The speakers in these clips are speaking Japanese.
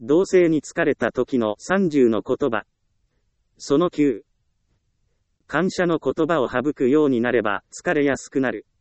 同棲に疲れた時の30の言葉。その9。感謝の言葉を省くようになれば疲れやすくなる。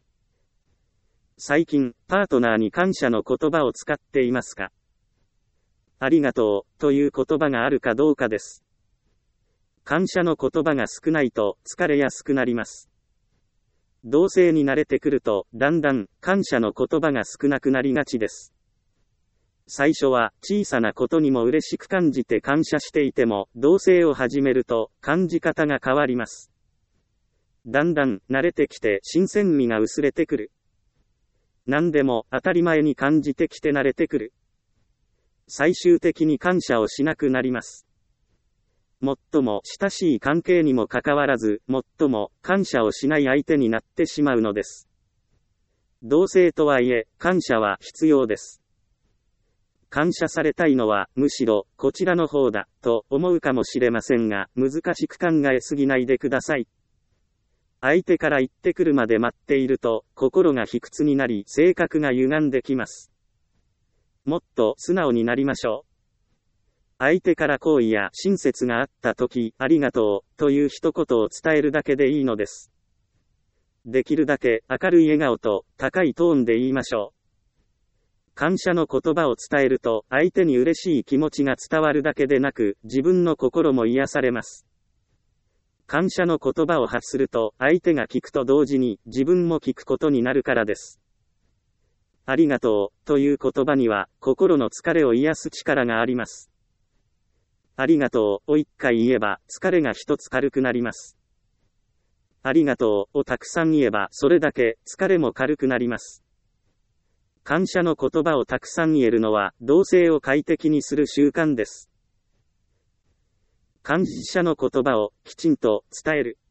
最近、パートナーに感謝の言葉を使っていますか？ありがとうという言葉があるかどうかです。感謝の言葉が少ないと疲れやすくなります。同棲に慣れてくると、だんだん感謝の言葉が少なくなりがちです。最初は小さなことにも嬉しく感じて感謝していても、同棲を始めると感じ方が変わります。だんだん慣れてきて新鮮味が薄れてくる。何でも当たり前に感じてきて慣れてくる。最終的に感謝をしなくなります。最も親しい関係にもかかわらず、最も感謝をしない相手になってしまうのです。同棲とはいえ、感謝は必要です。感謝されたいのは、むしろ、こちらの方だ、と思うかもしれませんが、難しく考えすぎないでください。相手から言ってくるまで待っていると、心が卑屈になり、性格が歪んできます。もっと素直になりましょう。相手から好意や親切があったとき、ありがとう、という一言を伝えるだけでいいのです。できるだけ明るい笑顔と高いトーンで言いましょう。感謝の言葉を伝えると、相手に嬉しい気持ちが伝わるだけでなく、自分の心も癒されます。感謝の言葉を発すると、相手が聞くと同時に、自分も聞くことになるからです。ありがとう、という言葉には、心の疲れを癒す力があります。ありがとうを一回言えば、疲れが一つ軽くなります。ありがとうをたくさん言えば、それだけ疲れも軽くなります。感謝の言葉をたくさん言えるのは、同棲を快適にする習慣です。感謝の言葉をきちんと伝える。